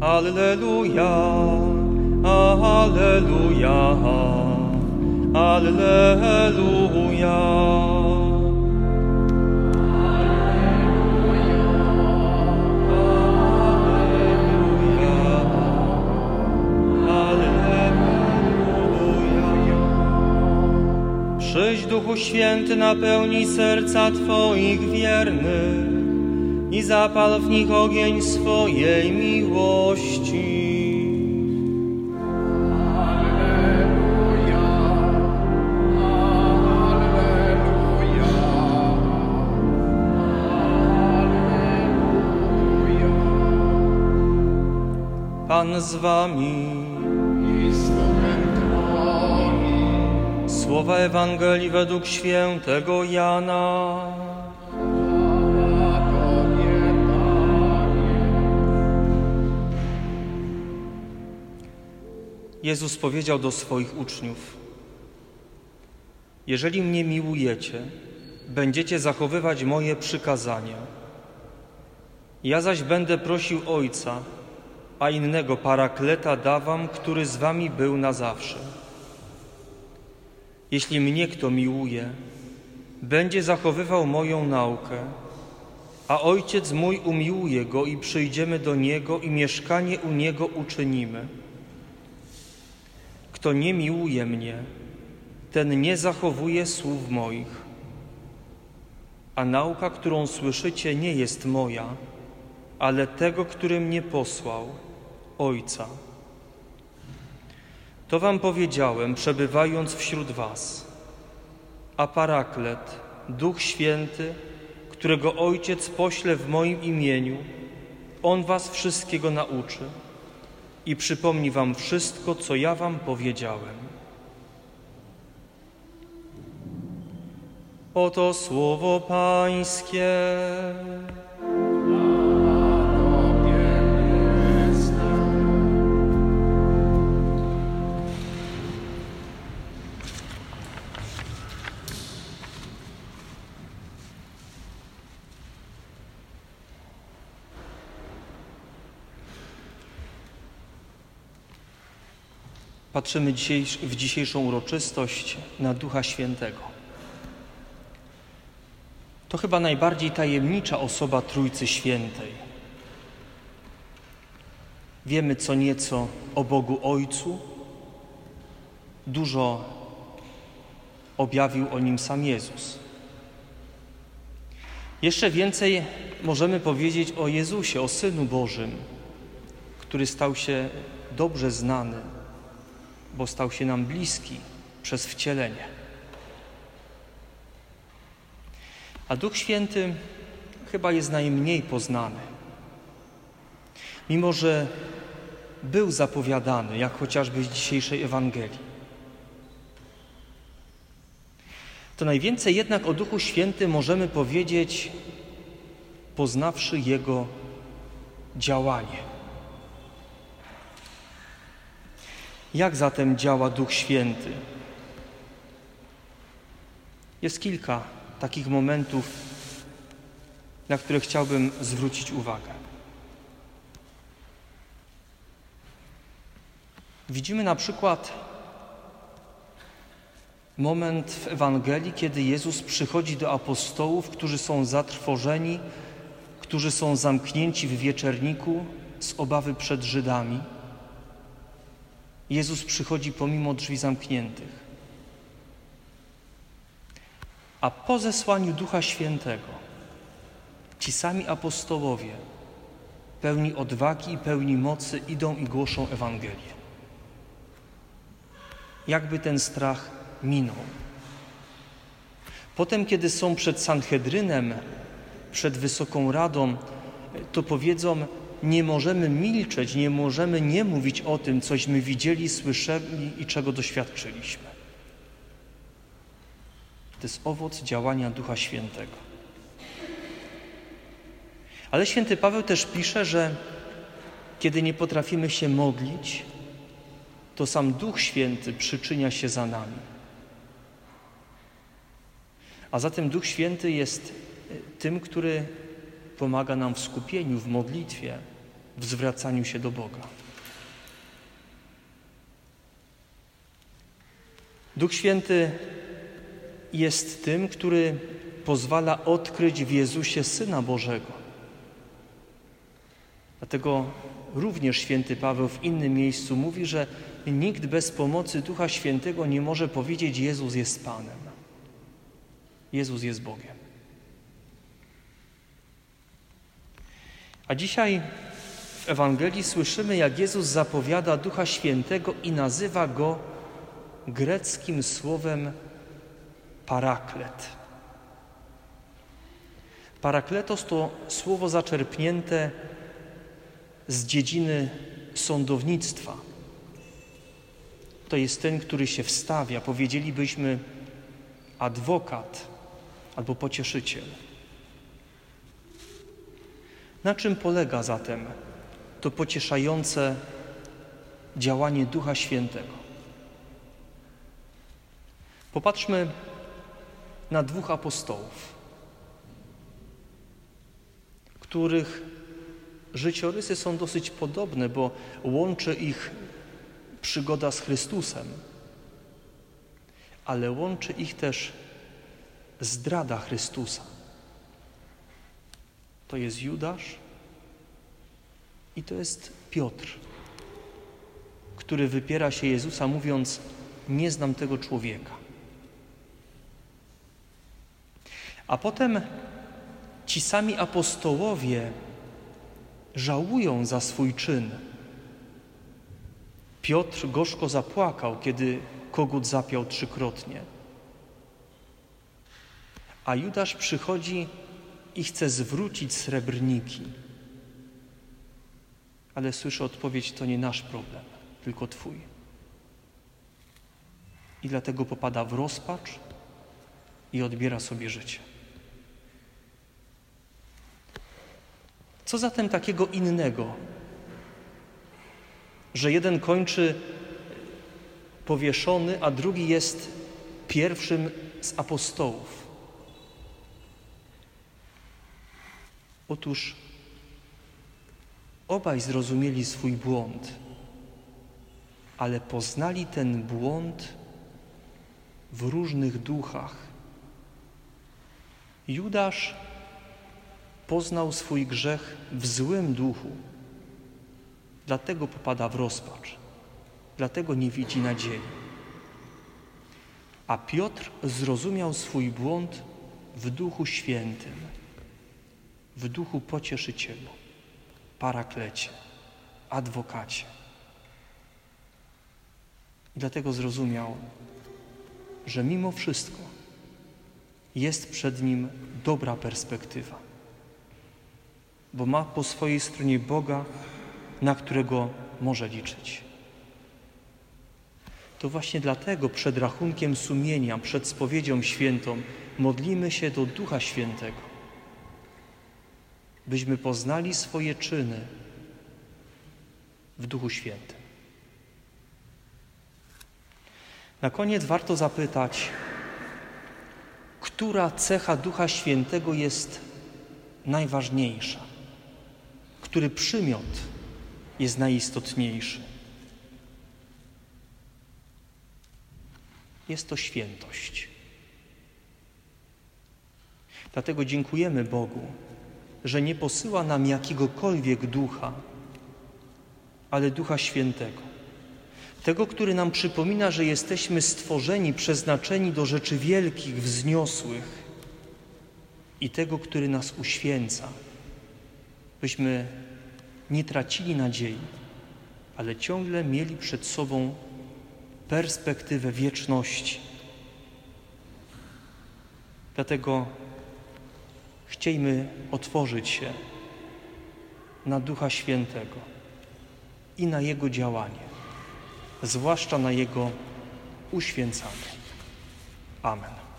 Alleluja, Alleluja, Alleluja. Przyjdź, Duchu Święty, napełnij serca Twoich wiernych i zapal w nich ogień swojej miłości. Alleluja, Alleluja, Alleluja. Pan z wami. I z duchem Twoim. Słowa Ewangelii według świętego Jana. Jezus powiedział do swoich uczniów: jeżeli mnie miłujecie, będziecie zachowywać moje przykazania. Ja zaś będę prosił Ojca, a innego Parakleta da wam, który z wami był na zawsze. Jeśli mnie kto miłuje, będzie zachowywał moją naukę, a Ojciec mój umiłuje go i przyjdziemy do Niego i mieszkanie u Niego uczynimy. Kto nie miłuje mnie, ten nie zachowuje słów moich. A nauka, którą słyszycie, nie jest moja, ale tego, który mnie posłał, Ojca. To wam powiedziałem, przebywając wśród was. A Paraklet, Duch Święty, którego Ojciec pośle w moim imieniu, On was wszystkiego nauczy i przypomni wam wszystko, co ja wam powiedziałem. Oto słowo Pańskie. Patrzymy w dzisiejszą uroczystość na Ducha Świętego. To chyba najbardziej tajemnicza osoba Trójcy Świętej. Wiemy co nieco o Bogu Ojcu. Dużo objawił o Nim sam Jezus. Jeszcze więcej możemy powiedzieć o Jezusie, o Synu Bożym, który stał się dobrze znany, bo stał się nam bliski przez wcielenie. A Duch Święty chyba jest najmniej poznany. Mimo że był zapowiadany, jak chociażby w dzisiejszej Ewangelii. To najwięcej jednak o Duchu Świętym możemy powiedzieć, poznawszy Jego działanie. Jak zatem działa Duch Święty? Jest kilka takich momentów, na które chciałbym zwrócić uwagę. Widzimy na przykład moment w Ewangelii, kiedy Jezus przychodzi do apostołów, którzy są zatrwożeni, którzy są zamknięci w wieczerniku z obawy przed Żydami. Jezus przychodzi pomimo drzwi zamkniętych. A po zesłaniu Ducha Świętego ci sami apostołowie, pełni odwagi i pełni mocy, idą i głoszą Ewangelię. Jakby ten strach minął. Potem, kiedy są przed Sanhedrynem, przed Wysoką Radą, to powiedzą: nie możemy milczeć, nie możemy nie mówić o tym, cośmy widzieli, słyszeli i czego doświadczyliśmy. To jest owoc działania Ducha Świętego. Ale święty Paweł też pisze, że kiedy nie potrafimy się modlić, to sam Duch Święty przyczynia się za nami. A zatem Duch Święty jest tym, który pomaga nam w skupieniu, w modlitwie, w zwracaniu się do Boga. Duch Święty jest tym, który pozwala odkryć w Jezusie Syna Bożego. Dlatego również święty Paweł w innym miejscu mówi, że nikt bez pomocy Ducha Świętego nie może powiedzieć: Jezus jest Panem. Jezus jest Bogiem. A dzisiaj w Ewangelii słyszymy, jak Jezus zapowiada Ducha Świętego i nazywa Go greckim słowem paraklet. Parakletos to słowo zaczerpnięte z dziedziny sądownictwa. To jest ten, który się wstawia, powiedzielibyśmy adwokat albo pocieszyciel. Na czym polega zatem to pocieszające działanie Ducha Świętego? Popatrzmy na dwóch apostołów, których życiorysy są dosyć podobne, bo łączy ich przygoda z Chrystusem, ale łączy ich też zdrada Chrystusa. To jest Judasz i to jest Piotr, który wypiera się Jezusa, mówiąc: nie znam tego człowieka. A potem ci sami apostołowie żałują za swój czyn. Piotr gorzko zapłakał, kiedy kogut zapiał 3-krotnie. A Judasz przychodzi i chce zwrócić srebrniki. Ale słyszy odpowiedź: to nie nasz problem, tylko Twój. I dlatego popada w rozpacz i odbiera sobie życie. Co zatem takiego innego, że jeden kończy powieszony, a drugi jest pierwszym z apostołów? Otóż obaj zrozumieli swój błąd, ale poznali ten błąd w różnych duchach. Judasz poznał swój grzech w złym duchu, dlatego popada w rozpacz, dlatego nie widzi nadziei. A Piotr zrozumiał swój błąd w Duchu Świętym, w Duchu Pocieszycielu, Paraklecie, Adwokacie. I dlatego zrozumiał, że mimo wszystko jest przed nim dobra perspektywa, bo ma po swojej stronie Boga, na którego może liczyć. To właśnie dlatego przed rachunkiem sumienia, przed spowiedzią świętą modlimy się do Ducha Świętego, byśmy poznali swoje czyny w Duchu Świętym. Na koniec warto zapytać, która cecha Ducha Świętego jest najważniejsza? Który przymiot jest najistotniejszy? Jest to świętość. Dlatego dziękujemy Bogu, że nie posyła nam jakiegokolwiek ducha, ale Ducha Świętego. Tego, który nam przypomina, że jesteśmy stworzeni, przeznaczeni do rzeczy wielkich, wzniosłych, i tego, który nas uświęca, byśmy nie tracili nadziei, ale ciągle mieli przed sobą perspektywę wieczności. Dlatego chciejmy otworzyć się na Ducha Świętego i na Jego działanie, zwłaszcza na Jego uświęcanie. Amen.